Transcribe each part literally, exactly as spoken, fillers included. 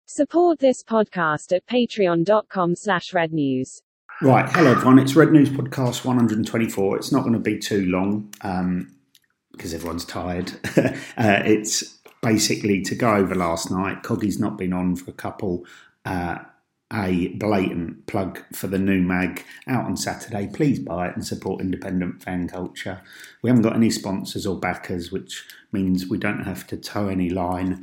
Support this podcast at patreon.com slash red news. Right, hello everyone, it's Red News Podcast one hundred twenty-four. It's not going to be too long um, because everyone's tired. uh, it's basically to go over last night. Coggy's not been on for a couple. Uh, a blatant plug for the new mag out on Saturday. Please buy it and support independent fan culture. We haven't got any sponsors or backers, which means we don't have to toe any line.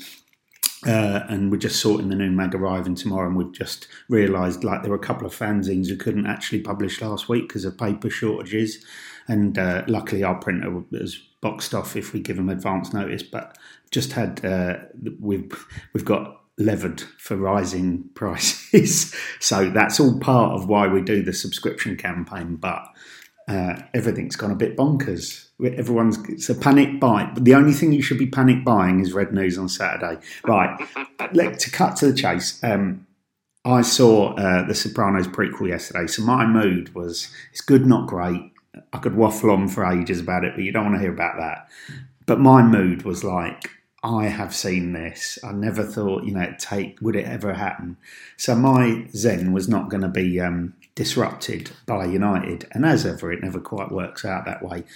Uh, and we're just sorting the new mag arriving tomorrow, and we've just realised like there were a couple of fanzines who couldn't actually publish last week because of paper shortages, and uh, luckily our printer was boxed off if we give them advance notice. But just had uh, we've we've got levered for rising prices, so that's all part of why we do the subscription campaign. But uh, everything's gone a bit bonkers. Everyone's it's a panic buy. But the only thing you should be panic buying is Red News on Saturday. Right, let, to cut to the chase. Um, I saw uh, The Sopranos prequel yesterday, so my mood was, it's good, not great. I could waffle on for ages about it, but you don't want to hear about that. But my mood was like, I have seen this. I never thought, you know, it'd take, would it ever happen? So my zen was not going to be um, disrupted by United. And as ever, it never quite works out that way.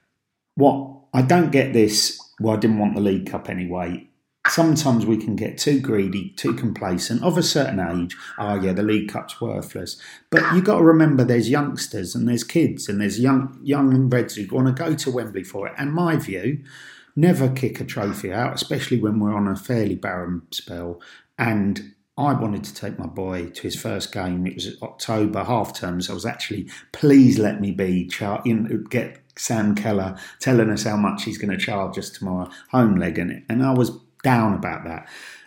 What I don't get this, well, I didn't want the League Cup anyway. Sometimes we can get too greedy, too complacent. Of a certain age, oh yeah, the League Cup's worthless. But you've got to remember there's youngsters and there's kids and there's young young and breds who want to go to Wembley for it. And my view, never kick a trophy out, especially when we're on a fairly barren spell. And I wanted to take my boy to his first game. It was October, half term, so I was actually, please let me be, char- you know, get Sam Keller telling us how much he's going to charge us tomorrow, home leg in it. And I was down about that.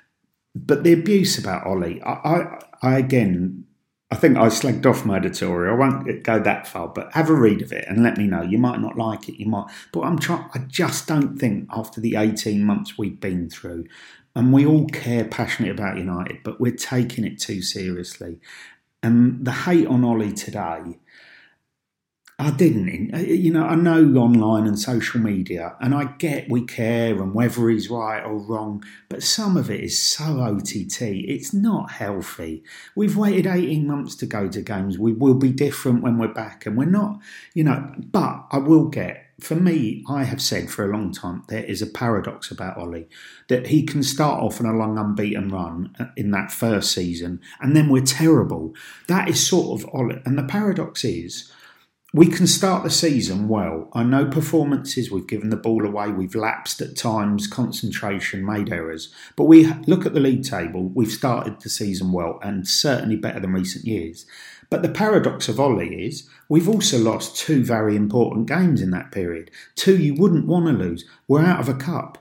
But the abuse about Ollie, I, I, I again, I think I slagged off my editorial. I won't go that far, but have a read of it and let me know. You might not like it, you might, but I'm trying. I just don't think after the eighteen months we've been through, and we all care passionately about United, but we're taking it too seriously. And the hate on Ollie today, I didn't, you know, I know online and social media, and I get we care and whether he's right or wrong, but some of it is so O T T, it's not healthy. We've waited eighteen months to go to games. We will be different when we're back, and we're not, you know, but I will get, for me, I have said for a long time, there is a paradox about Ollie, that he can start off on a long unbeaten run in that first season, and then we're terrible. That is sort of Ollie, and the paradox is, we can start the season well. I know performances, we've given the ball away, we've lapsed at times, concentration, made errors. But we look at the league table, we've started the season well and certainly better than recent years. But the paradox of Ollie is we've also lost two very important games in that period. Two you wouldn't want to lose. We're out of a cup.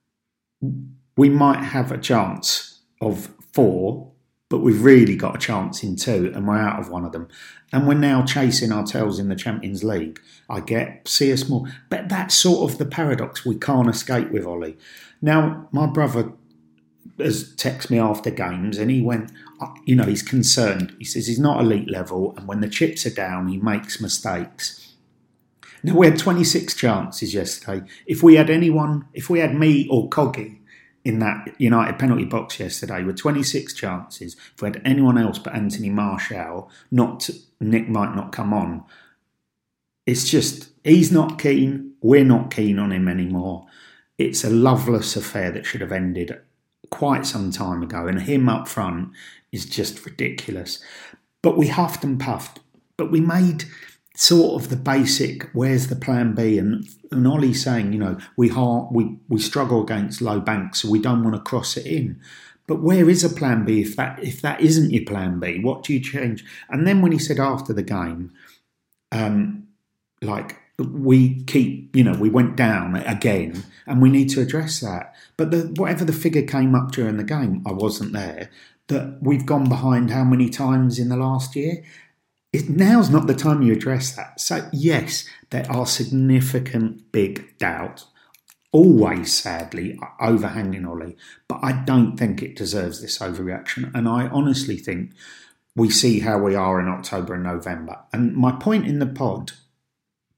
We might have a chance of four, but we've really got a chance in two, and we're out of one of them. And we're now chasing our tails in the Champions League. I get, see us more. But that's sort of the paradox we can't escape with Ollie. Now, my brother has texted me after games, and he went, you know, he's concerned. He says he's not elite level, and when the chips are down, he makes mistakes. Now, we had twenty-six chances yesterday. If we had anyone, if we had me or Coggy in that United penalty box yesterday with twenty-six chances, if we had anyone else but Anthony Martial, not to, Nick might not come on. It's just, he's not keen, we're not keen on him anymore. It's a loveless affair that should have ended quite some time ago, and him up front is just ridiculous. But we huffed and puffed, but we made sort of the basic, where's the plan B? And, and Ollie saying, you know, we, ha- we we struggle against low banks, so we don't want to cross it in. But where is a plan B if that if that isn't your plan B? What do you change? And then when he said after the game, um, like, we keep, you know, we went down again and we need to address that. But the, whatever the figure came up during the game, I wasn't there, that we've gone behind how many times in the last year? It, now's not the time you address that. So, yes, there are significant big doubts, always, sadly, overhanging Ollie, but I don't think it deserves this overreaction. And I honestly think we see how we are in October and November. And my point in the pod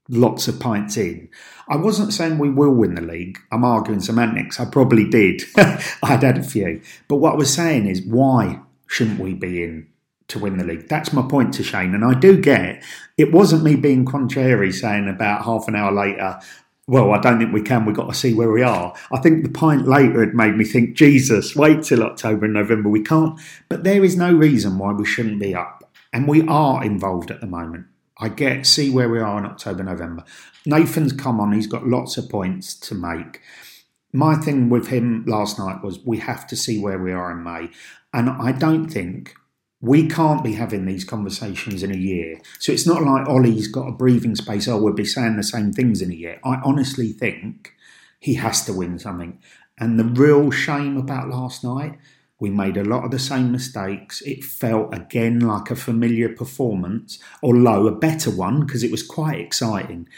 lots of pints in. I wasn't saying we will win the league. I'm arguing semantics. I probably did. I'd had a few. But what I was saying is, why shouldn't we be in to win the league? That's my point to Shane. And I do get, it wasn't me being contrary saying about half an hour later, well, I don't think we can. We've got to see where we are. I think the pint later had made me think, Jesus, wait till October and November. We can't. But there is no reason why we shouldn't be up. And we are involved at the moment. I get, see where we are in October, November. Nathan's come on. He's got lots of points to make. My thing with him last night was we have to see where we are in May. And I don't think we can't be having these conversations in a year. So it's not like Ollie's got a breathing space. Oh, we'll be saying the same things in a year. I honestly think he has to win something. And the real shame about last night, we made a lot of the same mistakes. It felt again like a familiar performance, although a better one because it was quite exciting.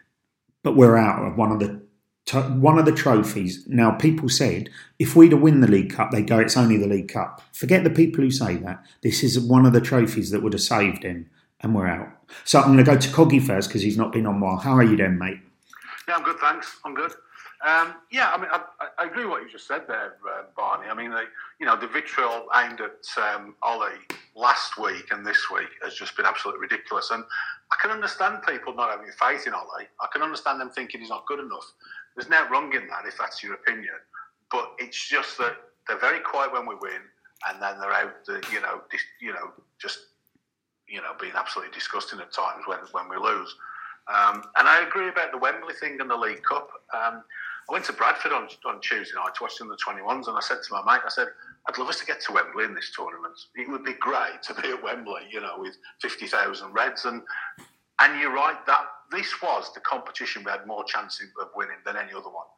But we're out of one of the one of the trophies. Now, people said if we'd have won the League Cup, they go, it's only the League Cup. Forget the people who say that. This is one of the trophies that would have saved him, and we're out. So I'm going to go to Coggy first because he's not been on a while. How are you doing, mate? Yeah, I'm good, thanks. I'm good. Um, yeah, I mean, I, I agree with what you just said there, uh, Barney. I mean, the, you know, the vitriol aimed at um, Ollie last week and this week has just been absolutely ridiculous. And I can understand people not having faith in Ollie. I can understand them thinking he's not good enough. There's no wrong in that if that's your opinion. But it's just that they're very quiet when we win, and then they're out, the, you know, dis, you know, just you know, being absolutely disgusting at times when when we lose. Um, and I agree about the Wembley thing and the League Cup. Um, I went to Bradford on, on Tuesday night to watch the under twenty-ones, and I said to my mate, I said, I'd love us to get to Wembley in this tournament. It would be great to be at Wembley, you know, with fifty thousand Reds. And and you're right, that this was the competition we had more chance of winning than any other one.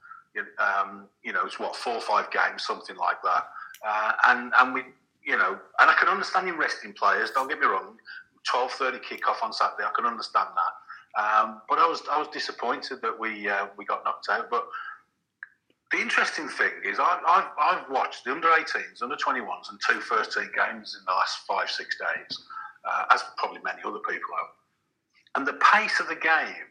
Um, you know, it's what, four or five games, something like that. Uh, and, and we, you know, and I can understand him resting players, don't get me wrong, twelve thirty kick-off on Saturday, I can understand that. Um, but I was I was disappointed that we uh, we got knocked out. But the interesting thing is I've, I've, I've watched the under eighteens, under twenty-ones and two first team games in the last five, six days, uh, as probably many other people have. And the pace of the game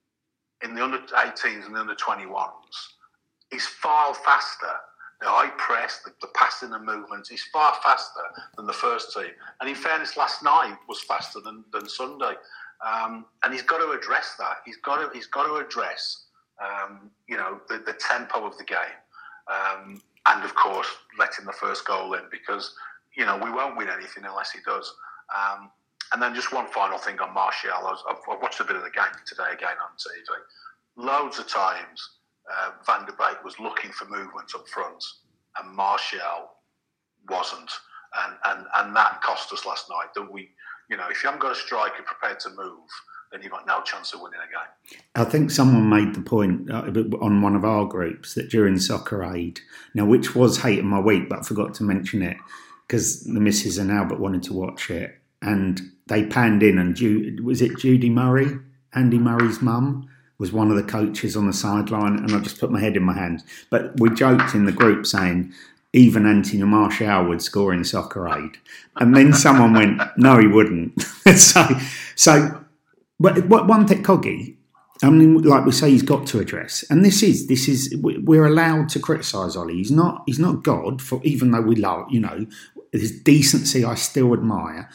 in the under eighteens and the under twenty-ones is far faster. The high press, the, the passing and movements is far faster than the first team. And in fairness, last night was faster than, than Sunday. Um, and he's got to address that. He's got to, he's got to address, um, you know, the, the tempo of the game. Um, and, of course, letting the first goal in because, you know, we won't win anything unless he does. Um, and then just one final thing on Martial. I was, I've watched a bit of the game today again on T V. Loads of times uh, Van der Beek was looking for movement up front and Martial wasn't. And, and, and that cost us last night that we... You know, if you haven't got a striker prepared to move, then you've got no chance of winning a game. I think someone made the point uh, on one of our groups that during Soccer Aid, now which was Hate of My Week, but I forgot to mention it because the missus and Albert wanted to watch it, and they panned in and Ju- was it Judy Murray, Andy Murray's mum, was one of the coaches on the sideline, and I just put my head in my hands. But we joked in the group saying, even Anthony Martial would score in Soccer Aid. And then someone went, no, he wouldn't. so, so, but one thing, Coggy, I mean, like we say, he's got to address, and this is, this is, we're allowed to criticise Ollie. He's not, he's not God, for even though we love, you know, his decency I still admire.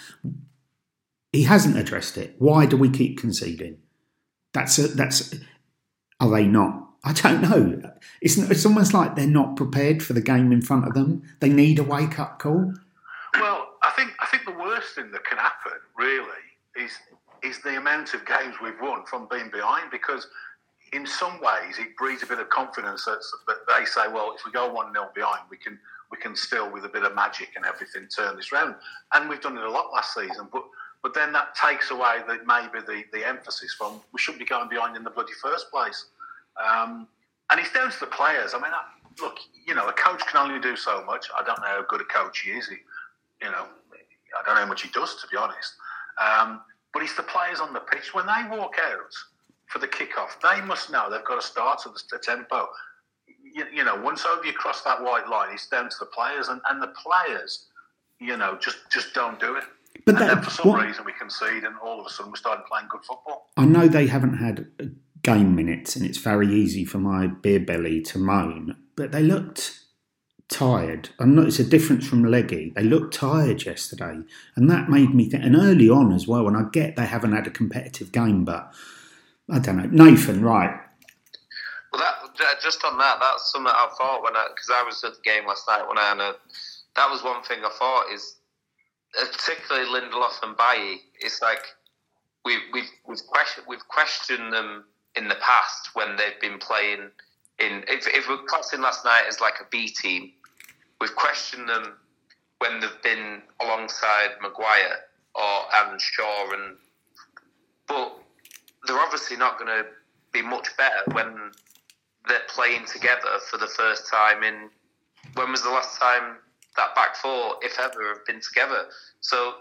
He hasn't addressed it. Why do we keep conceding? That's, a, that's, are they not? I don't know. It's it's almost like they're not prepared for the game in front of them. They need a wake up call. Well, I think I think the worst thing that can happen really is is the amount of games we've won from being behind. Because in some ways it breeds a bit of confidence that, that they say, well, if we go one nil behind, we can we can still with a bit of magic and everything turn this round. And we've done it a lot last season, but. But then that takes away the, maybe the, the emphasis from we shouldn't be going behind in the bloody first place. Um, and it's down to the players. I mean, I, look, you know, a coach can only do so much. I don't know how good a coach he is. He, you know, I don't know how much he does, to be honest. Um, but it's the players on the pitch. When they walk out for the kickoff, they must know they've got to start at the, the tempo. You, you know, once over you cross that white line, it's down to the players. And, and the players, you know, just, just don't do it. But and that, then for some what, reason we concede, and all of a sudden we started playing good football. I know they haven't had game minutes, and it's very easy for my beer belly to moan, but they looked tired. I'm not, it's a difference from Leggy. They looked tired yesterday, and that made me think. And early on as well, and I get they haven't had a competitive game, but I don't know. Nathan, right? Well, that, just on that, that's something I thought when I, because I was at the game last night when I had a, that was one thing I thought is, particularly Lindelof and Bailly, it's like we've we've we've questioned we've questioned them in the past when they've been playing in. If, if we're classing last night as like a B team, we've questioned them when they've been alongside Maguire or and Shaw, and but they're obviously not going to be much better when they're playing together for the first time in. When was the last time that back four, if ever, have been together? So,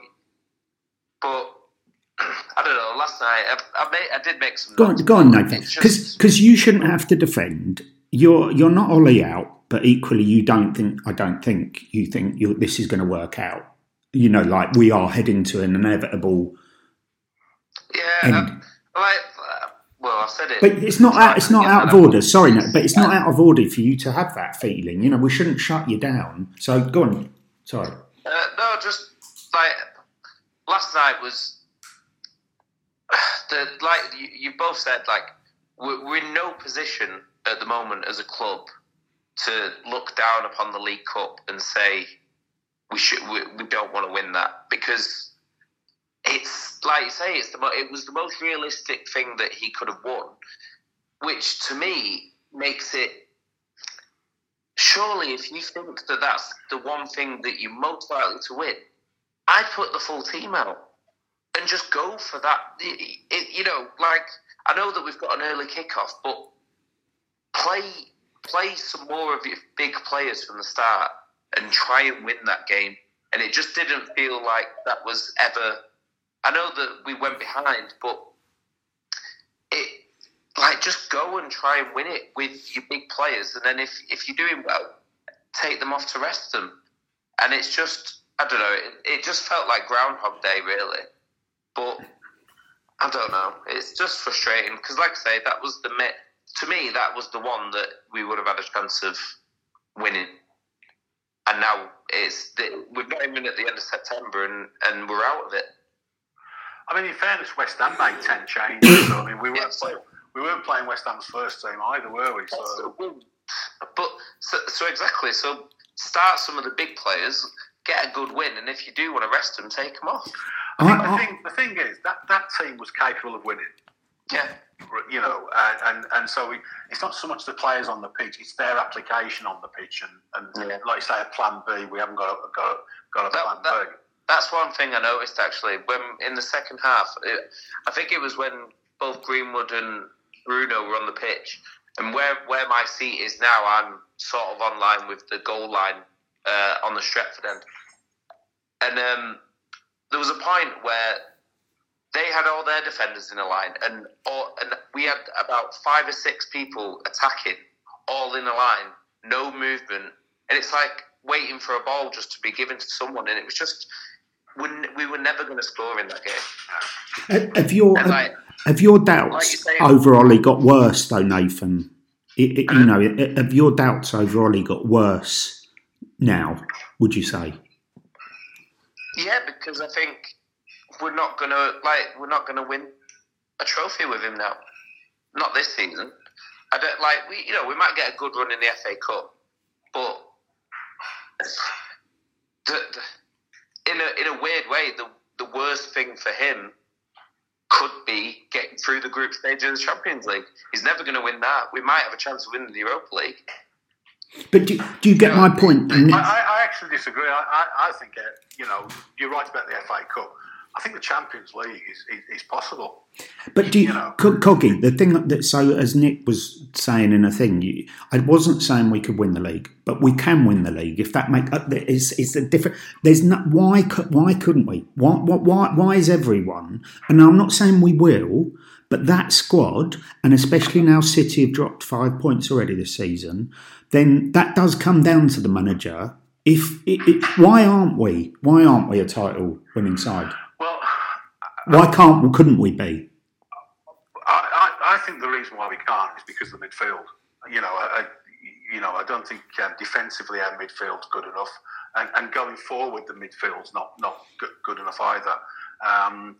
but I don't know. Last night, I, I, made, I did make some. Go on, notes, go on, Nathan. just Because you shouldn't have to defend. You're you're not Ollie out, but equally you don't think. I don't think you think you're, this is going to work out. You know, like we are heading to an inevitable. Yeah, end. I, like. Well, I said it. But it's not out. It's not out of order. Sorry, no, but it's not out of order for you to have that feeling. You know, we shouldn't shut you down. So go on. Sorry. Uh, no, just like last night was the like you, you both said. Like we're, we're in no position at the moment as a club to look down upon the League Cup and say we should. We, we don't want to win that because. It's like you say. It's the mo- it was the most realistic thing that he could have won, which to me makes it. Surely, if you think that that's the one thing that you're most likely to win, I'd put the full team out and just go for that. It, it, you know, like I know that we've got an early kickoff, but play play some more of your big players from the start and try and win that game. And it just didn't feel like that was ever. I know that we went behind, but it like just go and try and win it with your big players, and then if if you're doing well, take them off to rest them. And it's just I don't know. It, it just felt like Groundhog Day, really. But I don't know. It's just frustrating because, like I say, that was the to me that was the one that we would have had a chance of winning. And now it's the, we're not even at the end of September, and, and we're out of it. I mean, in fairness, West Ham made ten changes. So, I mean, we weren't, Yeah, so- play, we weren't playing West Ham's first team either, were we? So, But so, so exactly. So start some of the big players, get a good win, and if you do want to rest them, take them off. I think I- the I- thing, the thing is that that team was capable of winning. Yeah, You know, and and, and so we, it's not so much the players on the pitch; it's their application on the pitch, and, and Yeah. like you say, a plan B. We haven't got a, got a, got a That- plan that- B. that's one thing I noticed actually. When in the second half, it, I think it was when both Greenwood and Bruno were on the pitch, and where where my seat is now, I'm sort of on line with the goal line uh, on the Stretford end, and um, there was a point where they had all their defenders in a line, and all, and we had about five or six people attacking, all in a line, no movement, and it's like waiting for a ball just to be given to someone, and it was just we we were never going to score in that game. Have your And like, have your like doubts you say- over Ollie got worse though, Nathan? It, it, you know, it, have your doubts over Ollie got worse now? Would you say? yeah, because I think we're not gonna like we're not gonna win a trophy with him now. Not this season. I don't like we you know we might get a good run in the F A Cup, but the, the, in a in a weird way, the the worst thing for him could be getting through the group stage of the Champions League. He's never going to win that. We might have a chance of winning the Europa League. But do, do you get my point? I, I, I actually disagree. I, I, I think uh, you know you're right about the F A Cup. I think the Champions League is, is, is possible. But do you, You know. Co- Coggy, the thing that so as Nick was saying in a thing, you, I wasn't saying we could win the league, but we can win the league if that make it's it's a different. There's not why cou- why couldn't we? Why why why is everyone? And I'm not saying we will, but that squad, and especially now City have dropped five points already this season, then that does come down to the manager. if it, it, why aren't we? Why aren't we a title-winning side? Well, why can't? Well, couldn't we be? I, I, I think the reason why we can't is because of the midfield. You know, I, you know, I don't think um, defensively our midfield's good enough, and, and going forward, the midfield's not not good, good enough either. Um,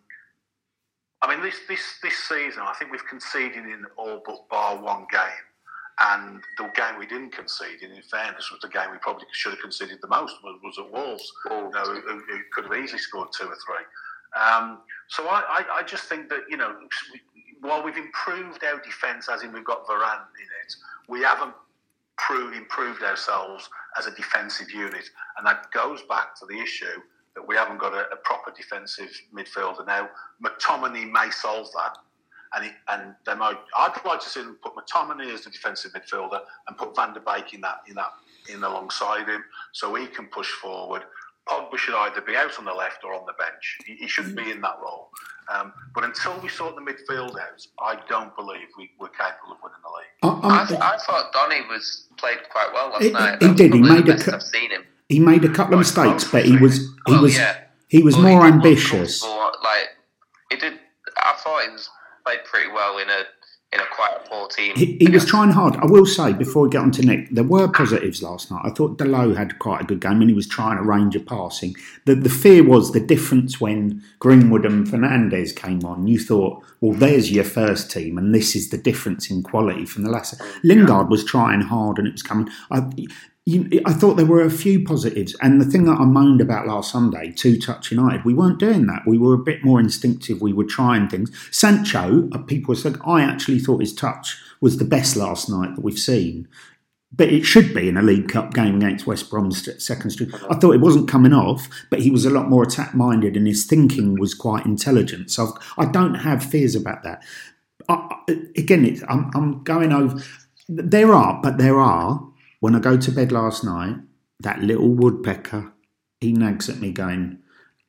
I mean, this this this season, I think we've conceded in all but bar one game, and the game we didn't concede in, in fairness, was the game we probably should have conceded the most. Was, was at Wolves, you know, who, who could have easily scored two or three. Um, so I, I, I just think that, you know, while we've improved our defence, as in we've got Varane in it, we haven't proved, improved ourselves as a defensive unit, and that goes back to the issue that we haven't got a, a proper defensive midfielder now. McTominay may solve that, and it, and they might. I'd like to see them put McTominay as the defensive midfielder and put Van der Beek in that in that in alongside him, so he can push forward. Pogba should either be out on the left or on the bench. He, he shouldn't be in that role. Um, but until we sort the midfield out, I don't believe we, we're capable of winning the league. I, I, I thought Donny was played quite well last he, night. He did. He made the a. best Cu- I've seen him. He made a couple of mistakes, but he was he well, was yeah. he was well, more he ambitious. Like he did. I thought he was played pretty well in a in a quite a poor team. He, he was trying hard. I will say, before we get on to Nick, there were positives last night. I thought Dalot had quite a good game and he was trying a range of passing. The the fear was the difference when Greenwood and Fernandes came on. You thought, well, there's your first team and this is the difference in quality from the last. Lingard was trying hard and it was coming. I, you, I thought there were a few positives. And the thing that I moaned about last Sunday, two-touch United, we weren't doing that. We were a bit more instinctive. We were trying things. Sancho, people said, I actually thought his touch was the best last night that we've seen. But it should be in a League Cup game against West Brom's second street. I thought it wasn't coming off, but he was a lot more attack-minded and his thinking was quite intelligent. So I've, I don't have fears about that. I, again, it's, I'm, I'm going over... There are, but there are... When I go to bed last night, that little woodpecker, he nags at me going,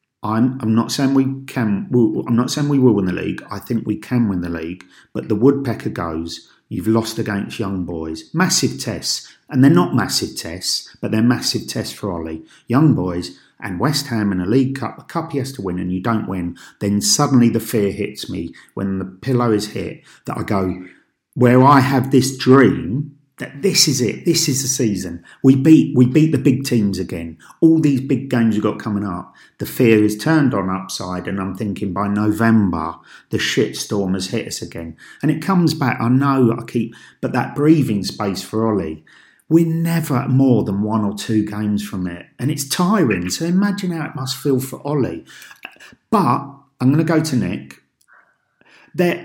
I'm I'm not saying we can, we'll, I'm not saying we will win the league. I think we can win the league. But the woodpecker goes, you've lost against young boys. Massive tests. And they're not massive tests, but they're massive tests for Ollie. Young boys and West Ham in a League Cup, a cup he has to win and you don't win. Then suddenly the fear hits me when the pillow is hit that I go, where I have this dream... that this is it. This is the season. We beat we beat the big teams again. All these big games we've got coming up. The fear is turned on upside, and I'm thinking by November the shitstorm has hit us again. And it comes back. I know I keep, but that breathing space for Ollie, we're never more than one or two games from it, and it's tiring. So imagine how it must feel for Ollie. But I'm going to go to Nick. There.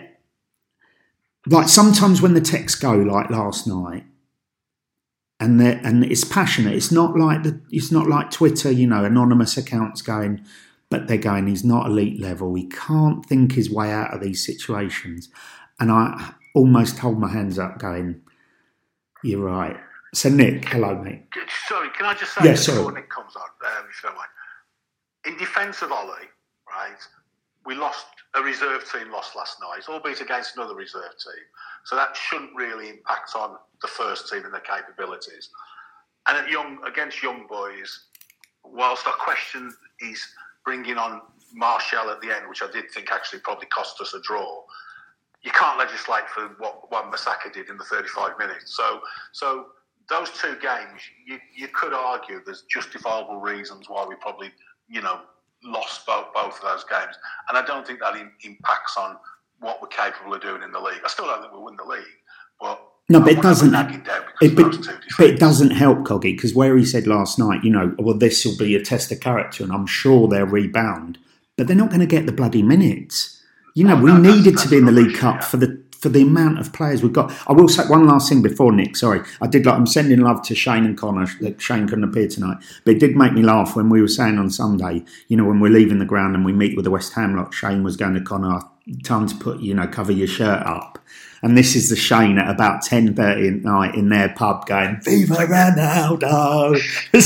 Like sometimes when the texts go, like last night, and and it's passionate. It's not like the. It's not like Twitter, you know, anonymous accounts going, but they're going. He's not elite level. He can't think his way out of these situations. And I almost hold my hands up, going, "You're right." So Nick, hello, mate. Sorry, can I just say yeah, sorry. before Nick comes on, um, if you don't mind. In defence of Ollie, right? We lost. A reserve team lost last night, albeit against another reserve team. So that shouldn't really impact on the first team and their capabilities. And at young against young boys, whilst I question he's bringing on Martial at the end, which I did think actually probably cost us a draw, you can't legislate for what Wan-Bissaka did in the thirty-five minutes. So, so those two games, you you could argue there's justifiable reasons why we probably, you know, lost both, both of those games. And I don't think that in, impacts on what we're capable of doing in the league. I still don't think we'll win the league, but... No, but it doesn't. It, but, but it doesn't help, Coggy, because where he said last night, you know, well, this will be a test of character, and I'm sure they'll rebound, but they're not going to get the bloody minutes. You know, oh, we no, needed that's, that's to be in the League Cup yeah. for the for the amount of players we've got. I will say one last thing before Nick. Sorry, I did like I'm sending love to Shane and Connor. Shane couldn't appear tonight, but it did make me laugh when we were saying on Sunday, you know, when we're leaving the ground and we meet with the West Ham lot. Shane was going to Connor, time to put, you know, cover your shirt up. And this is the Shane at about ten thirty at night in their pub going, Viva Ronaldo.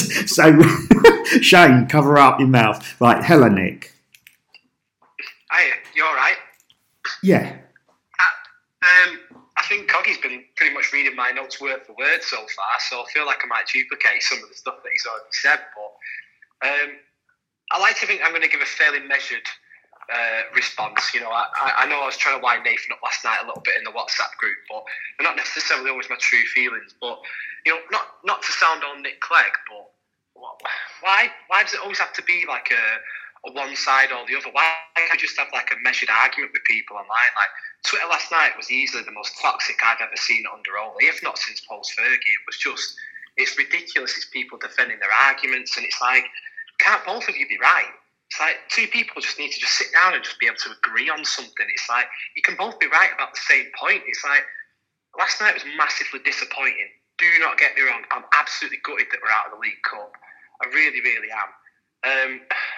So, Shane, cover up your mouth. Right, hello, Nick. Hey, you all right? Yeah. Uh, um, I think Coggy's been pretty much reading my notes word for word so far, so I feel like I might duplicate some of the stuff that he's already said. But um, I like to think I'm going to give a fairly measured uh, response. You know, I, I know I was trying to wind Nathan up last night a little bit in the WhatsApp group, but they're not necessarily always my true feelings. But you know, not not to sound on Nick Clegg, but why why does it always have to be like a, a one side or the other? Why can't you just have like a measured argument with people online? Like Twitter last night was easily the most toxic I've ever seen under Ole, if not since post-Fergie. It was just, it's ridiculous. It's people defending their arguments, and it's like, can't both of you be right? It's like two people just need to just sit down and just be able to agree on something. It's like, you can both be right about the same point. It's like, last night was massively disappointing. Do not get me wrong, I'm absolutely gutted that we're out of the League Cup. I really, really am. Um,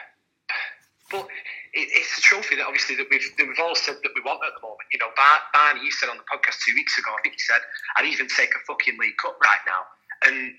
but it, it's a trophy that obviously that we've that we've all said that we want at the moment. You know, Bar- Barney, you said on the podcast two weeks ago, I think you said, I'd even take a fucking League Cup right now. And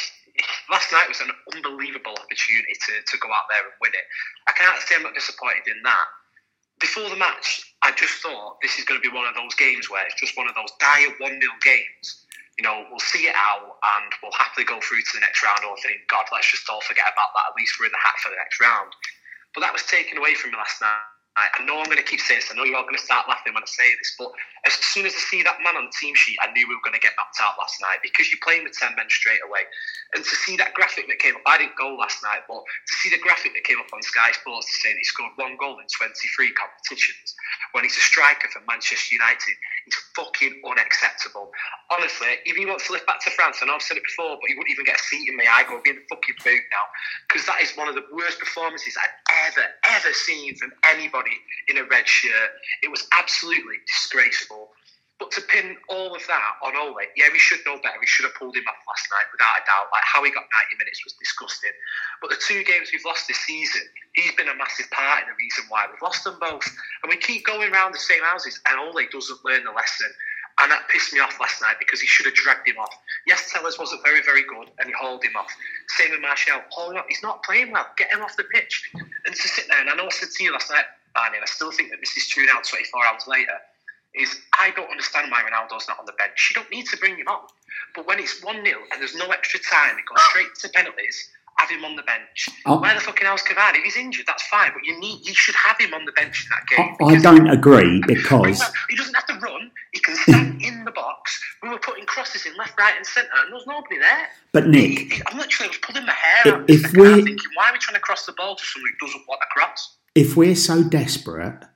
last night was an unbelievable opportunity to, to go out there and win it. I can't say I'm not disappointed in that. Before the match, I just thought this is going to be one of those games where it's just one of those dire one nil games. You know, we'll see it out and we'll happily go through to the next round or think, God, let's just all forget about that. At least we're in the hat for the next round. But that was taken away from me last night. I know I'm going to keep saying this. I know you're all going to start laughing when I say this. But as soon as I see that man on the team sheet, I knew we were going to get knocked out last night because you're playing with ten men straight away. And to see that graphic that came up, I didn't go last night, but to see the graphic that came up on Sky Sports to say that he scored one goal in twenty-three competitions when he's a striker for Manchester United, it's fucking unacceptable. Honestly, if he wants to lift back to France, I know I've said it before, but he wouldn't even get a seat in my eye, go be in the fucking boot now, because that is one of the worst performances I've ever, ever seen from anybody in a red shirt. It was absolutely disgraceful. But to pin all of that on Ole, yeah, we should know better. We should have pulled him off last night, without a doubt. Like, how he got ninety minutes was disgusting. But the two games we've lost this season, he's been a massive part in the reason why we've lost them both. And we keep going around the same houses, and Ole doesn't learn the lesson. And that pissed me off last night because he should have dragged him off. Yes, Tellers wasn't very, very good, and he hauled him off. Same with Martial. Haul him off. He's not playing well. Get him off the pitch. And to sit there, and I know I said to you last night, Barney, and I still think that this is true now, twenty-four hours later, is I don't understand why Ronaldo's not on the bench. You don't need to bring him on. But when it's one nil and there's no extra time, it goes straight to penalties, have him on the bench. Oh. Where the fucking hell's Cavani? If he's injured, that's fine, but you need you should have him on the bench in that game. I, I don't agree because... He doesn't have to run. He can stand in the box. We were putting crosses in left, right and centre and there was nobody there. But Nick... He, he, I'm literally I was pulling my hair out. If we're thinking, why are we trying to cross the ball to somebody who doesn't want to cross? If we're so desperate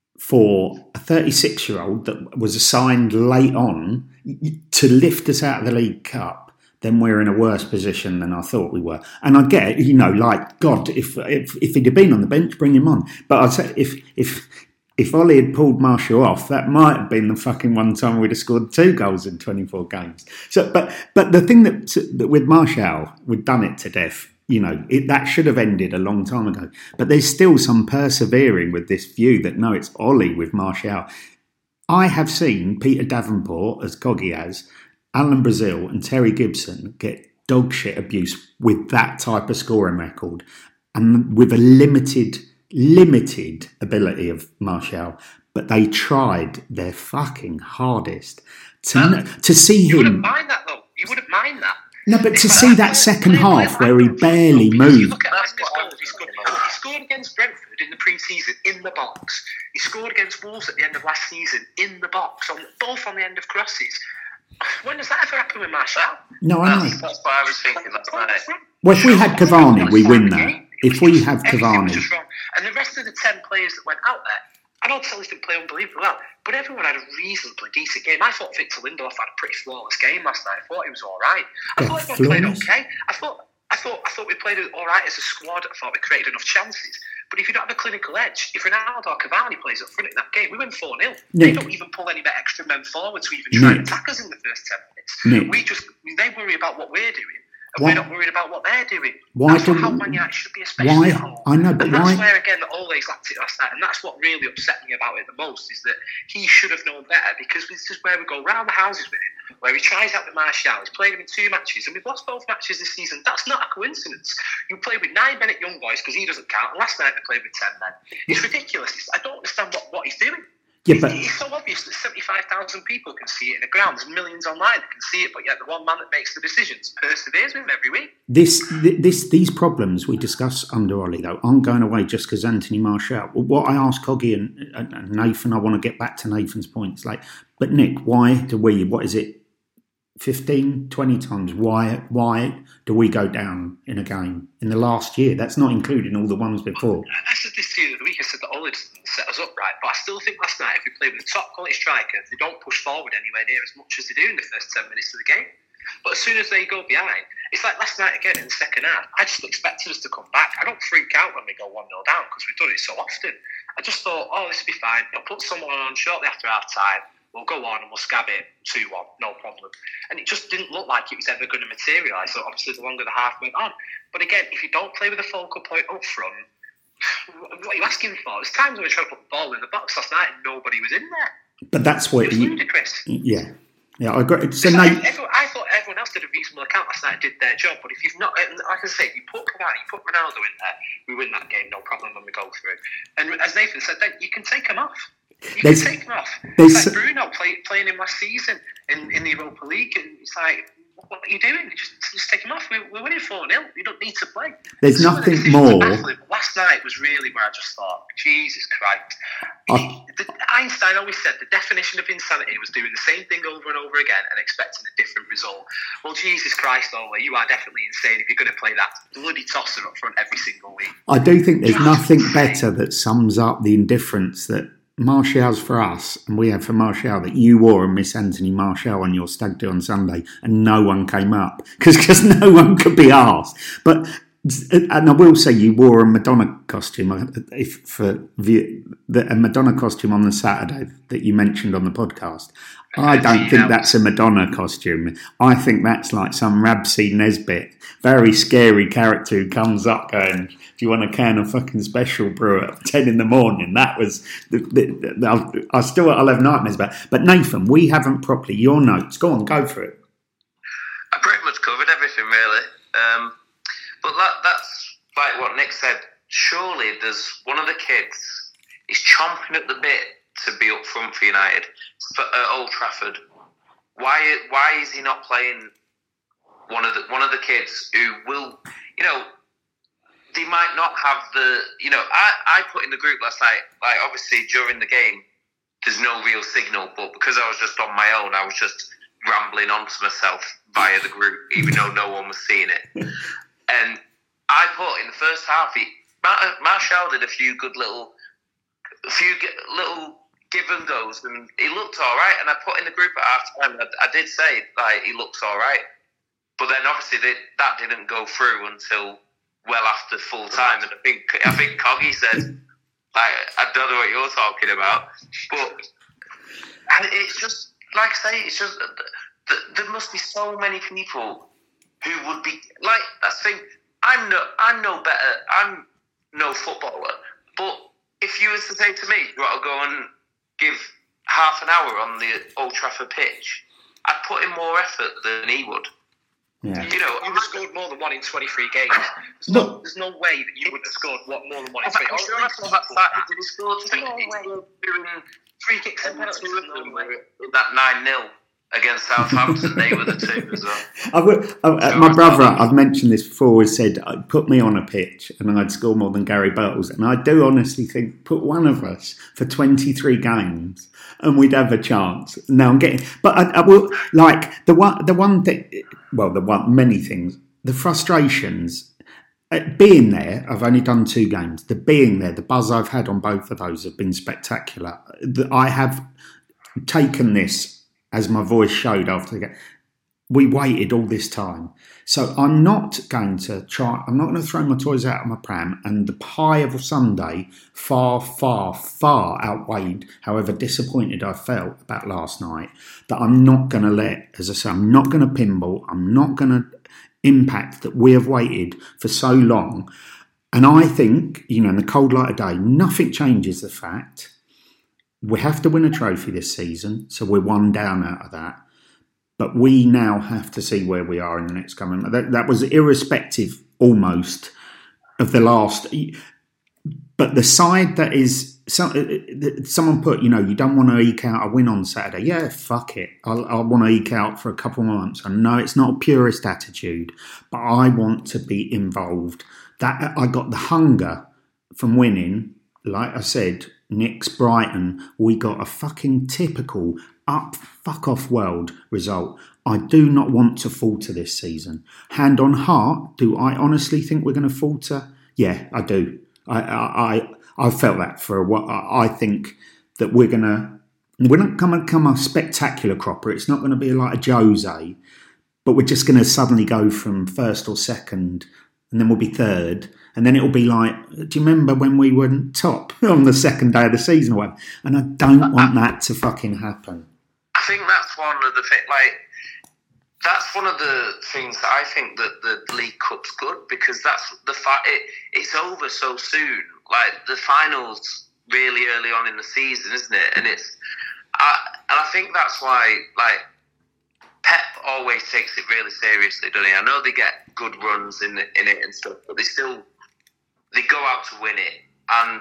for a thirty-six-year-old that was assigned late on to lift us out of the League Cup, then we're in a worse position than I thought we were. And I get it, you know, like, God, if if, if he'd have been on the bench, bring him on. But I'd say if if if Ollie had pulled Martial off, that might have been the fucking one time we'd have scored two goals in twenty-four games. So, but but the thing that, that with Martial, we'd done it to death. You know, it, that should have ended a long time ago. But there's still some persevering with this view that, no, it's Ollie with Martial. I have seen Peter Davenport, as Coggy has, Alan Brazil and Terry Gibson get dog shit abuse with that type of scoring record and with a limited, limited ability of Martial. But they tried their fucking hardest to, um, to see you him... You wouldn't mind that, though. You wouldn't mind that. No, but to see that second half where he barely moved. You look at last goal, he scored, he scored against Brentford in the pre-season in the box. He scored against Wolves at the end of last season in the box, on both on the end of crosses. When does that ever happen with Martial? No, I know. That's, that's what I was thinking last night. Well, if we had Cavani, we win that. If we have Cavani. And the rest of the ten players that went out there, I know Tellers didn't play unbelievably well, but everyone had a reasonably decent game. I thought Victor Lindelof had a pretty flawless game last night. I thought he was all right. I thought everyone played okay. I thought, I thought, I thought we played all right as a squad. I thought we created enough chances. But if you don't have a clinical edge, if Ronaldo or Cavani plays up front in that game, we win four nil. They don't even pull any bit extra men forward to even try and attack us in the first ten minutes. Nick. We just, they worry about what we're doing. And why, we're not worried about what they're doing. Why that's do how Man United should be, especially why, at home. I know, but and that's why? where, again, that Ole's lacked it last night. And that's what really upset me about it the most, is that he should have known better, because this is where we go round the houses with him, where he tries out with Martial. He's played him in two matches, and we've lost both matches this season. That's not a coincidence. You play with nine men at Young Boys, because he doesn't count, and last night we played with ten men. It's ridiculous. It's, I don't understand what, what he's doing. Yeah, but it's so obvious that seventy-five thousand people can see it in the ground. There's millions online that can see it, but yet the one man that makes the decisions perseveres with him every week. This, this, these problems we discuss under Ollie, though, aren't going away just because Anthony Martial. What I asked Coggy and, and Nathan, I want to get back to Nathan's points. Like, but Nick, why do we, what is it, fifteen, twenty times, why why do we go down in a game in the last year? That's not including all the ones before. I said this to you the other week. I said that Ollie doesn't set us up right, but I still think last night if we play with a top quality striker, they don't push forward anywhere near as much as they do in the first ten minutes of the game. But as soon as they go behind, it's like last night again in the second half. I just expected us to come back. I don't freak out when we go one nil down because we've done it so often. I just thought, oh, this will be fine. I'll put someone on shortly after half time. We'll go on and we'll scab it two one, no problem. And it just didn't look like it was ever going to materialise. So obviously the longer the half went on. But again, if you don't play with a focal point up front, what are you asking for? There's times when we tried to put the ball in the box last night and nobody was in there. But that's what... It was you, ludicrous. Yeah. Yeah, I agree. So like now, everyone, I thought everyone else did a reasonable account last night and did their job. But if you've not... Like I say, if you put Cavani, you put Ronaldo in there, we win that game, no problem when we go through. And as Nathan said, then you can take them off. You There's, can take him off. there's- It's like Bruno play, playing him last season in, in the Europa League, and it's like, what are you doing? Just, just take him off. We're, we're winning four nil. You don't need to play. There's Some of the nothing decisions are more- baffling, but last night was really where I just thought, Jesus Christ. I- The, Einstein always said the definition of insanity was doing the same thing over and over again and expecting a different result. Well, Jesus Christ, Ollie, you are definitely insane if you're going to play that bloody tosser up front every single week. I do think there's Just nothing insane. better that sums up the indifference that Martial's for us, and we have for Martial, that you wore and Miss Anthony Martial on your stag do on Sunday, and no one came up because no one could be asked. But and I will say you wore a Madonna costume, if for the a Madonna costume on the Saturday that you mentioned on the podcast. I don't think that's a Madonna costume. I think that's like some Rabsy Nesbitt, very scary character who comes up going, "Do you want a can of fucking special brew at ten in the morning?" That was, the, the, the, I still I'll have nightmares about. But Nathan, we haven't properly, your notes, go on, go for it. I pretty much covered everything, really. Um, but that, that's like what Nick said. Surely there's one of the kids is chomping at the bit to be up front for United for, at Old Trafford. Why? Why is he not playing one of the one of the kids who will? You know, they might not have the. You know, I, I put in the group last night. Like obviously during the game, there's no real signal, but because I was just on my own, I was just rambling on to myself via the group, even though no one was seeing it. And I put in the first half, he, Mar- Martial did a few good little, a few g- little give and goes, and he looked all right. And I put in the group at half time, I, I did say like he looks all right, but then obviously they, that didn't go through until well after full time. And I think I think Coggy said, like, I don't know what you're talking about, but and it's just like I say, it's just th- there must be so many people who would be like. I think I'm no, I'm no better. I'm no footballer, but if you were to say to me, "You want to go and give half an hour on the Old Trafford pitch," I'd put in more effort than he would. Yeah. You know, you would have scored more than one in twenty-three games. There's no, there's no way that you wouldn't have scored what, more than one in twenty. I'm sure I saw that Saturday. Did he score two? No He way. scored doing Free kicks and two penalties. of No them way. were in that nine nil against Southampton. They were the two as well. I would, I, my brother, I've mentioned this before, has said, put me on a pitch and I'd score more than Gary Bartles. And I do honestly think, put one of us for twenty-three games and we'd have a chance. Now I'm getting, but I, I will, like, the one, the one thing, well, the one, many things, the frustrations, uh, being there, I've only done two games, the being there, the buzz I've had on both of those have been spectacular. The, I have taken this, as my voice showed after the game, we waited all this time. So I'm not going to try, I'm not going to throw my toys out of my pram, and the pie of a Sunday far, far, far outweighed however disappointed I felt about last night, that I'm not going to let, as I say, I'm not going to pinball, I'm not going to impact that we have waited for so long. And I think, you know, in the cold light of day, nothing changes the fact we have to win a trophy this season, so we're one down out of that. But we now have to see where we are in the next coming. That, that was irrespective, almost, of the last. but the side that is, so, someone put, you know, you don't want to eke out a win on Saturday. Yeah, fuck it. I'll, I want to eke out for a couple more months. I know it's not a purist attitude, but I want to be involved. That I got the hunger from winning. Like I said, Nick's Brighton, we got a fucking typical up fuck off world result. I do not want to falter this season. Hand on heart, do I honestly think we're going to falter? Yeah, I do. I I I felt that for a while. I think that we're going to we're not going to become a spectacular cropper. It's not going to be like a Jose, but we're just going to suddenly go from first or second, and then we'll be third. And then it'll be like, do you remember when we were top on the second day of the season or whatever? And I don't want that to fucking happen. I think that's one of the things, like, that's one of the things that I think that the League Cup's good, because that's the fact it, it's over so soon. Like, the final's really early on in the season, isn't it? And it's, I, and I think that's why, like, Pep always takes it really seriously, doesn't he? I know they get good runs in it, in it and stuff, but they still, they go out to win it, and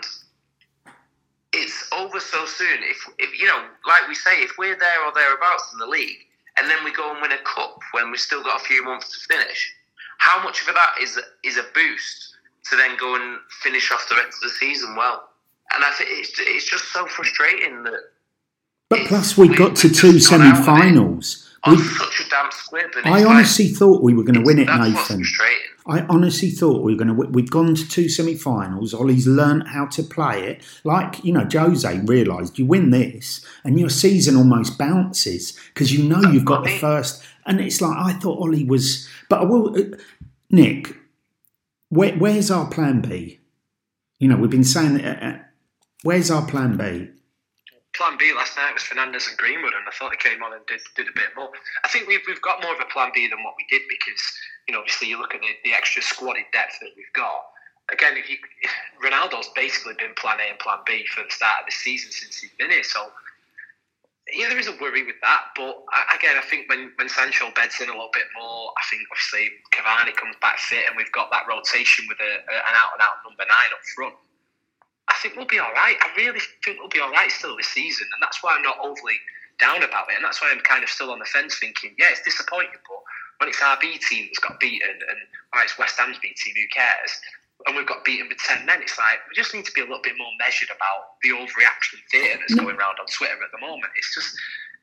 it's over so soon. If, if you know, like we say, if we're there or thereabouts in the league, and then we go and win a cup when we've still got a few months to finish, how much of that is is a boost to then go and finish off the rest of the season well? And I think it's it's just so frustrating that. But plus, we got to two semi-finals. On such a damn squib. And I honestly like, thought we were going to win it, that's Nathan. What's frustrating. I honestly thought we were going to win. We'd gone to two semi-finals. Ollie's learnt how to play it. Like, you know, Jose realised you win this and your season almost bounces because you know that's you've got funny. The first. And it's like, I thought Ollie was... But I will... Uh, Nick, where, where's our plan B? You know, we've been saying... that. Uh, where's our plan B? Plan B last night was Fernandes and Greenwood, and I thought they came on and did, did a bit more. I think we've we've got more of a plan B than what we did because, you know, obviously you look at the, the extra squadded depth that we've got. Again, if you Ronaldo's basically been plan A and plan B for the start of the season since he's been here. So, yeah, there is a worry with that. But again, I think when, when Sancho beds in a little bit more, I think obviously Cavani comes back fit and we've got that rotation with a, a, an out-and-out number nine up front. I think we'll be all right. I really think we'll be all right still this season, and that's why I'm not overly down about it. And that's why I'm kind of still on the fence, thinking, yeah, it's disappointing, but when it's our B team that's got beaten, and all right, it's West Ham's B team, who cares? And we've got beaten with ten men. It's like we just need to be a little bit more measured about the overreaction theatre that's going around on Twitter at the moment. It's just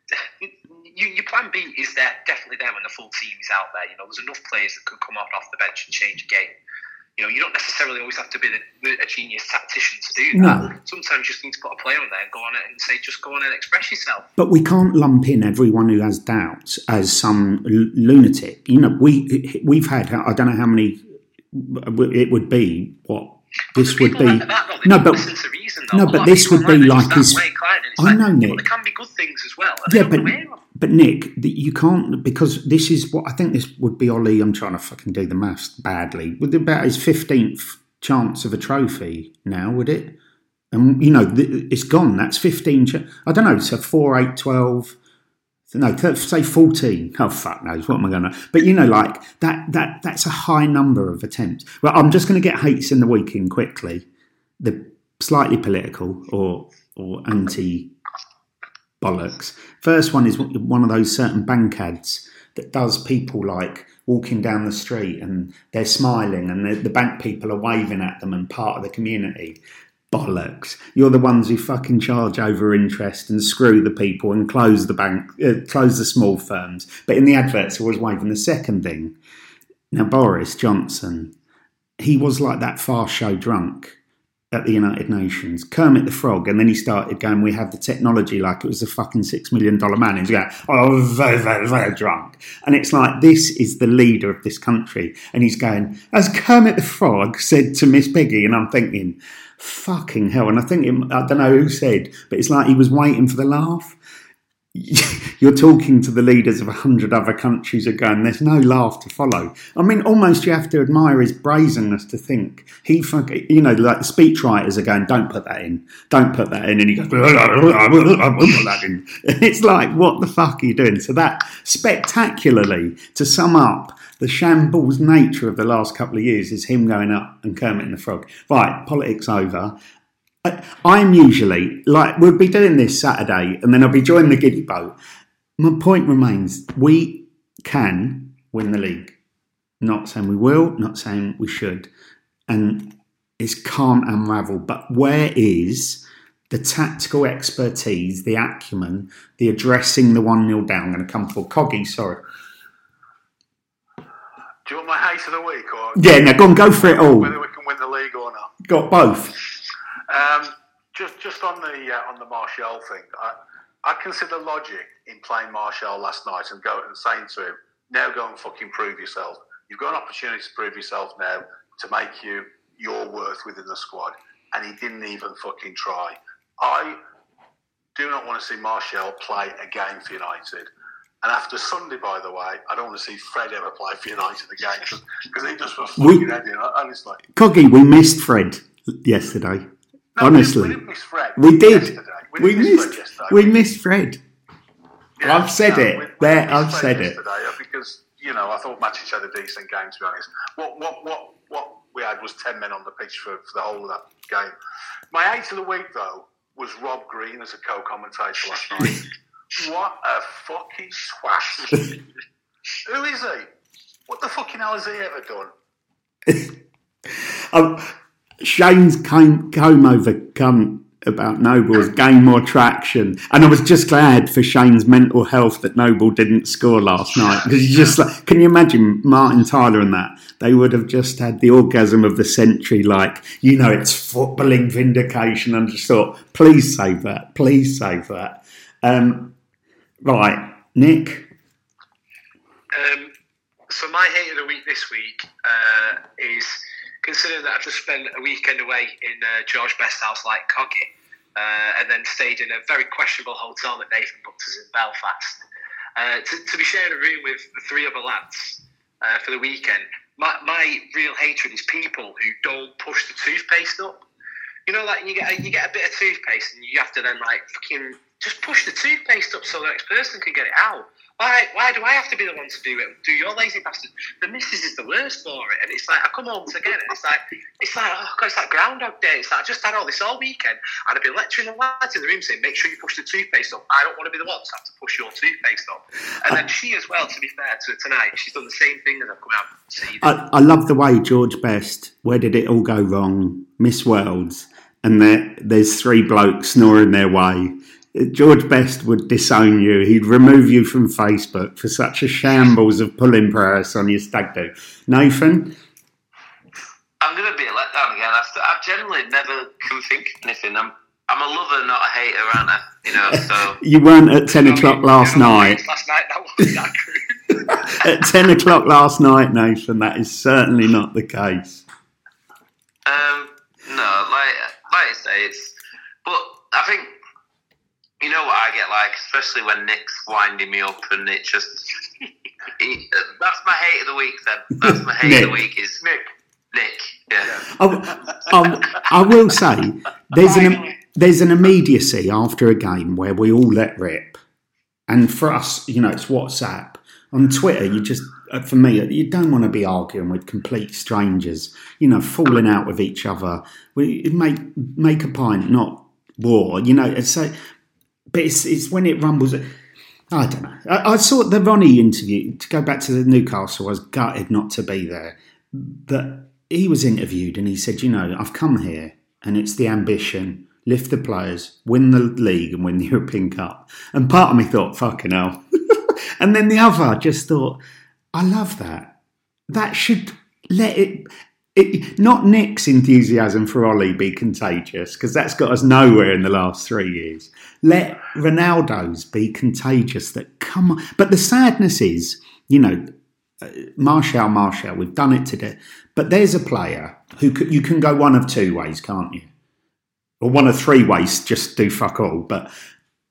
you, your plan B is there, definitely there when the full team is out there. You know, there's enough players that could come off off the bench and change a game. You know, you don't necessarily always have to be the, a genius tactician to do that. No. Sometimes you just need to put a player on there and go on it and say, just go on and express yourself. But we can't lump in everyone who has doubts as some l- lunatic. You know, we we've had I don't know how many it would be. What this would be? Like that, though, no, but reason, no, but this would be like his. Way, I like, know, Nick. Well, there can be good things as well. Yeah, but. But Nick, you can't, because this is what I think this would be Ollie. I'm trying to fucking do the maths badly. With about his fifteenth chance of a trophy now, would it? And you know, it's gone. That's fifteen. Ch- I don't know. So four, eight, twelve. No, say fourteen. Oh fuck knows. What am I gonna? But you know, like that. That that's a high number of attempts. Well, I'm just going to get hates in the weekend quickly. The slightly political or or anti. Bollocks. First one is one of those certain bank ads that does people like walking down the street and they're smiling and the, the bank people are waving at them and part of the community. Bollocks. You're the ones who fucking charge over interest and screw the people and close the bank, uh, close the small firms. But in the adverts, always waving. The second thing. Now, Boris Johnson, he was like that fast show drunk at the United Nations, Kermit the Frog, and then he started going, we have the technology like it was a fucking six million dollar man. And he's going, oh, very, very, very drunk. And it's like, this is the leader of this country. And he's going, as Kermit the Frog said to Miss Piggy, and I'm thinking, fucking hell. And I think, it, I don't know who said, but it's like he was waiting for the laugh. you're talking to the leaders of a hundred other countries are going, there's no laugh to follow. I mean, almost you have to admire his brazenness to think he, you know, like the speechwriters are going, don't put that in, don't put that in, and he goes, I won't put that in. It's like, what the fuck are you doing? So that spectacularly, to sum up the shambles nature of the last couple of years, is him going up and Kermit and the Frog. Right, politics over. I'm usually, like, we'll be doing this Saturday and then I'll be joining the giddy boat. My point remains, we can win the league. Not saying we will, not saying we should. And it's can't unravel. But where is the tactical expertise, the acumen, the addressing the one nil down? I'm going to come for Coggy, sorry. Do you want my hate of the week? Or yeah, no, go on, go for it all. Whether we can win the league or not? Got both. Um, just just on the uh, on the Martial thing, I, I consider logic in playing Martial last night and go and saying to him, now go and fucking prove yourself. You've got an opportunity to prove yourself now to make you your worth within the squad, and he didn't even fucking try. I do not want to see Martial play a game for United. And after Sunday, by the way, I don't want to see Fred ever play for United again because he just was fucking we, heading, honestly. Coggy, we missed Fred yesterday. No, honestly, we didn't, we didn't miss Fred. We did. Yesterday. We, we didn't missed. miss Fred yesterday. We missed Fred. Yeah, I've said no, it. we, we there, I've Fred said yesterday it. because you know I thought Matic had a decent game. To be honest, what what what what we had was ten men on the pitch for, for the whole of that game. My eight of the week though was Rob Green as a co-commentator last night. What a fucking twat! Who is he? What the fucking hell has he ever done? um, Shane's comb, comb over cunt about Noble's gained more traction, and I was just glad for Shane's mental health that Noble didn't score last night, because you just like, can you imagine Martin Tyler and that? They would have just had the orgasm of the century, like, you know, it's footballing vindication, and just thought, please save that, please save that. Um, right, Nick. Um, so my hate of the week this week uh, is, considering that I've just spent a weekend away in uh, George Best house like Coggy, uh, and then stayed in a very questionable hotel that Nathan booked us in Belfast, uh, to, to be sharing a room with the three other lads uh, for the weekend. My, my real hatred is people who don't push the toothpaste up. You know, like you get a, you get a bit of toothpaste and you have to then like fucking just push the toothpaste up so the next person can get it out. Why why do I have to be the one to do it? Do your lazy bastard. The missus is the worst for it. And it's like, I come home to get it. It's like, it's like, oh God, it's like Groundhog Day. It's like, I just had all this all weekend. And I've been lecturing the lads in the room saying, make sure you push the toothpaste up. I don't want to be the one to have to push your toothpaste up. And then she as well, to be fair to her tonight, she's done the same thing as I've come out to see. I, I love the way George Best, where did it all go wrong? Miss Worlds. And there, there's three blokes snoring their way. George Best would disown you. He'd remove you from Facebook for such a shambles of pulling press on your stag do. Nathan? I'm going to be a letdown again. I've, I've generally never can think of anything. I'm, I'm a lover, not a hater, aren't I? You know, so... You weren't at ten o'clock last night. Last night, that wasn't that crude. At ten o'clock last night, Nathan, that is certainly not the case. Um, no, like, like I say, it's... But I think... You know what I get like, especially when Nick's winding me up, and it just... It, that's my hate of the week, then. That's my hate of the week, is Nick. Nick, yeah. I, I, I will say, there's an, there's an immediacy after a game where we all let rip. And for us, you know, it's WhatsApp. On Twitter, you just, for me, you don't want to be arguing with complete strangers, you know, falling out with each other. We make, make a pint, not war, you know, it's so... But it's, it's when it rumbles. I don't know. I, I saw the Ronnie interview. To go back to the Newcastle, I was gutted not to be there. But he was interviewed and he said, you know, I've come here and it's the ambition, lift the players, win the league and win the European Cup. And part of me thought, fucking hell. And then the other just thought, I love that. That should let it... It, not Nick's enthusiasm for Ollie be contagious, because that's got us nowhere in the last three years. Let Ronaldo's be contagious. That come on. But the sadness is, you know, uh, Martial, Martial, we've done it today. But there's a player who could, you can go one of two ways, can't you? Or one of three ways, just do fuck all. But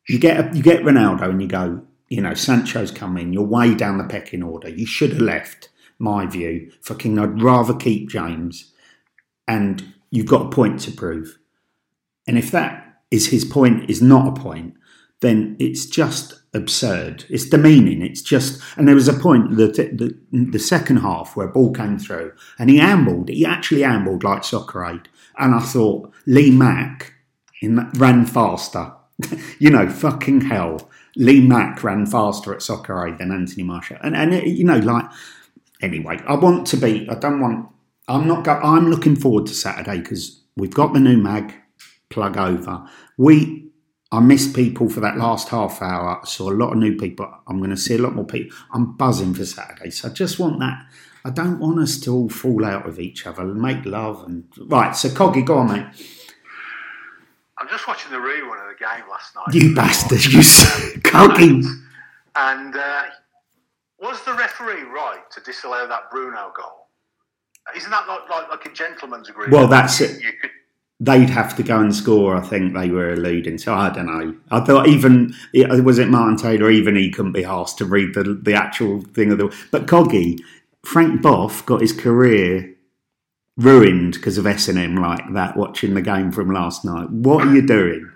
you get a, you get Ronaldo and you go, you know, Sancho's come in, you're way down the pecking order. You should have left, my view. Fucking, I'd rather keep James, and you've got a point to prove. And if that is his point, is not a point, then it's just absurd. It's demeaning. It's just, and there was a point that the, the second half where ball came through and he ambled. He actually ambled like Soccer Aid, and I thought Lee Mack in that, ran faster. You know, fucking hell. Lee Mack ran faster at Soccer Aid than Anthony Martial, and and it, you know, like anyway, I want to be. I don't want. I'm not. Go, I'm looking forward to Saturday because we've got the new mag plug over. We. I missed people for that last half hour. I saw a lot of new people. I'm going to see a lot more people. I'm buzzing for Saturday. So I just want that. I don't want us to all fall out with each other and make love. And right, so Coggy, go on, mate. I'm just watching the rerun of the game last night. You bastard, you Coggy. And uh, was the referee right to disallow that Bruno goal? Isn't that like, like, like a gentleman's agreement? Well, that's it. You could, They'd have to go and score, I think they were alluding to. I don't know. I thought even, was it Martin Taylor, even he couldn't be asked to read the the actual thing of the... But Coggy, Frank Boff got his career ruined because of S and M like that, watching the game from last night. What are you doing?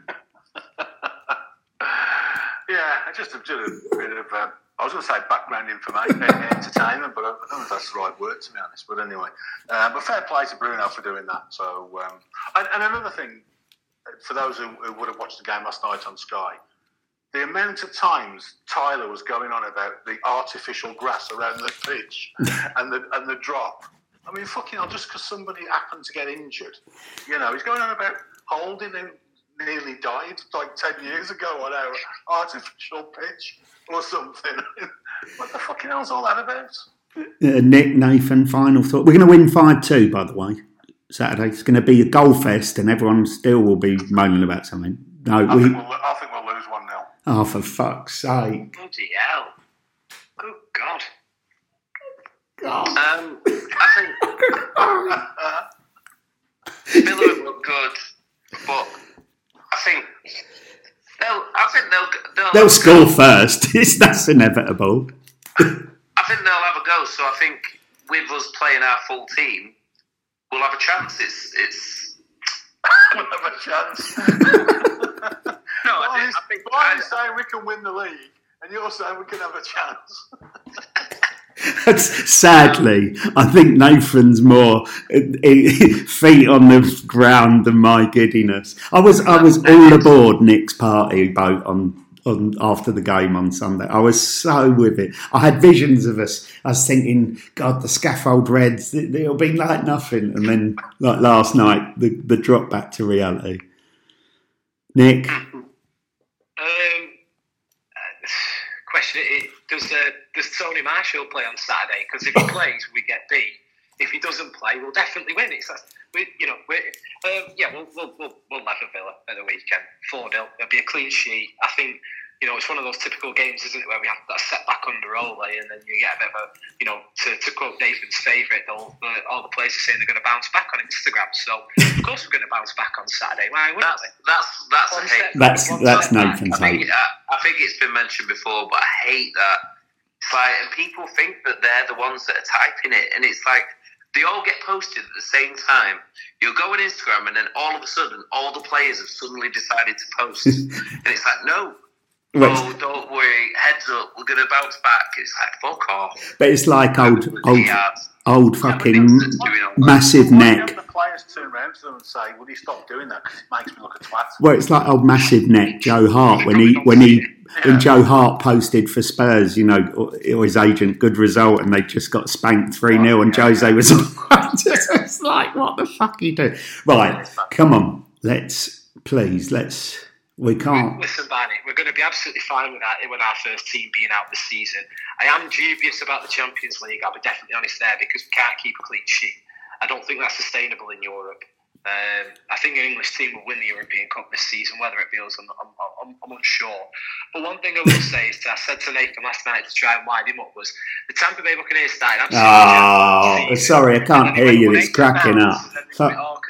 Yeah, just a, just a bit of... Uh, I was going to say background information, entertainment, but I don't know if that's the right word, to be honest. But anyway, uh, but fair play to Bruno for doing that. So, um, and, and another thing, for those who, who would have watched the game last night on Sky, the amount of times Tyler was going on about the artificial grass around the pitch and the and the drop. I mean, fucking hell, just because somebody happened to get injured, you know, he's going on about holding him nearly died like ten years ago on our artificial pitch or something. What the fucking hell's all that about? Uh, Nick, Nathan, final thought. We're going to win five two, by the way, Saturday. It's going to be a goal fest and everyone still will be moaning about something. No, I, we, think, we'll, I think we'll lose one nil. Oh, for fuck's sake. Bloody hell. Good God. God. Um, I think Villa have looked good, but I think they'll. I think they'll. They'll, They'll score first. It's, that's inevitable. I think they'll have a go. So I think with us playing our full team, we'll have a chance. It's. It's. We'll have a chance. No, I, Well, think- I think. I'm I, saying we can win the league, and you're saying we can have a chance. Sadly, I think Nathan's more feet on the ground than my giddiness. I was I was all aboard Nick's party boat on, on after the game on Sunday. I was so with it. I had visions of us. I was thinking, God, the scaffold Reds, it'll be like nothing. And then, like last night, the, the drop back to reality. Nick? Um, uh, question: it, Does uh, does Tony Marshall play on Saturday? Because if he plays, we get beat. If he doesn't play, we'll definitely win. It's we, you know, we um, yeah, we'll we'll we'll, we'll level Villa at the weekend. four nil. It'll be a clean sheet. I think. You know, it's one of those typical games, isn't it, where we have that setback under Ole, and then you get a bit of a, you know, to, to quote Nathan's favourite, all the, all the players are saying they're going to bounce back on Instagram. So, of course, we're going to bounce back on Saturday. Why wouldn't that's we? that's that's One a hate. step- That's one that's step back. Nathan's I think, hate. I, I think it's been mentioned before, but I hate that. It's like, and people think that they're the ones that are typing it, and it's like they all get posted at the same time. You'll go on Instagram, and then all of a sudden, all the players have suddenly decided to post, and it's like, no. Right. Oh, don't worry, heads up, we're going to bounce back. It's like, fuck off. But it's like old, old, Yeah. old fucking massive Why neck. don't the players turn around to them and say, "Would you stop doing that? Because it makes me look a twat." Well, it's like old massive neck Joe Hart when he when he when Joe Hart posted for Spurs, you know, or his agent, good result, and they just got spanked three nil, and Jose was. It's like, what the fuck are you doing? Right, come on, let's please let's. We can't. Listen, Barney, we're going to be absolutely fine with that with our first team being out this season. I am dubious about the Champions League, I'll be definitely honest there, because we can't keep a clean sheet. I don't think that's sustainable in Europe. Um, I think an English team will win the European Cup this season, whether it feels, I'm, I'm, I'm, I'm unsure. But one thing I will say is that I said to Nathan last night to try and wind him up was the Tampa Bay Buccaneers started absolutely. Oh, sorry, I can't hear you. It's cracking up. Fuck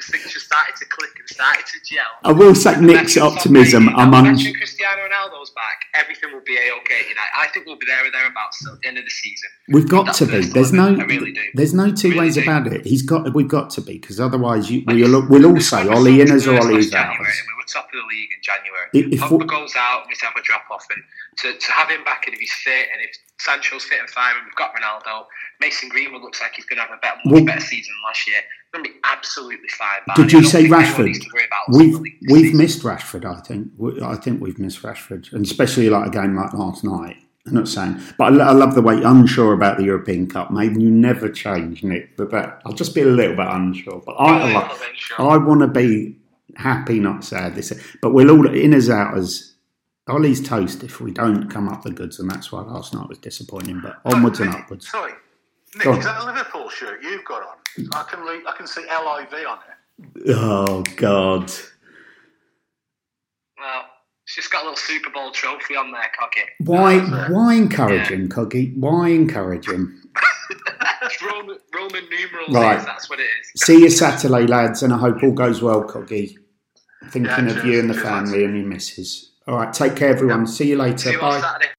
because things just started to click and started to gel. I will say Nick's optimism. I'm un- un- Cristiano Ronaldo's back. Everything will be a-okay tonight. I think we'll be there or thereabouts till the end of the season. We've got That's to be. first There's eleven. no. I really do. There's no two Really ways do. about it. He's got. We've got to be because otherwise, you, Like, we'll, we'll all this say was Ollie so inners or first Ollie last out. January, and we were top of the league in January. If- if Pogba we- goes out, we have a drop off, and to, to have him back, and if he's fit, and if Sancho's fit and fine, and we've got Ronaldo, Mason Greenwood looks like he's going to have a better, much Well- better season than last year. It's going to be absolutely fine. Did Barney. you I don't say think anyone Rashford? needs to worry about us in We've the league this we've season. missed Rashford. I think. We- I think we've missed Rashford, and especially like a game like last night. I'm not saying, but I, lo- I love the way you're unsure about the European Cup. Maybe you never change, Nick. But that, I'll just be a little bit unsure. But I, I, Yeah, like- sure. I want to be happy, not sad. This, but we'll all inners outers. Ollie's toast if we don't come up the goods, and that's why last night was disappointing. But onwards and Nick, upwards. Sorry, Nick, Go on. is that a Liverpool shirt you've got on? I can re- I can see L I V on it. Oh God! Well, it's just got a little Super Bowl trophy on there, Coggy. Why? That's it. Why encourage Yeah. him, Coggy? Why encourage him? It's Roman, Roman numerals, Right. is, that's what it is. See you Saturday, lads, and I hope all goes well, Coggy. Thinking Yeah, of cheers, you and the cheers, family and your missus. All right, take care, everyone. See you later. See you Bye. on Saturday.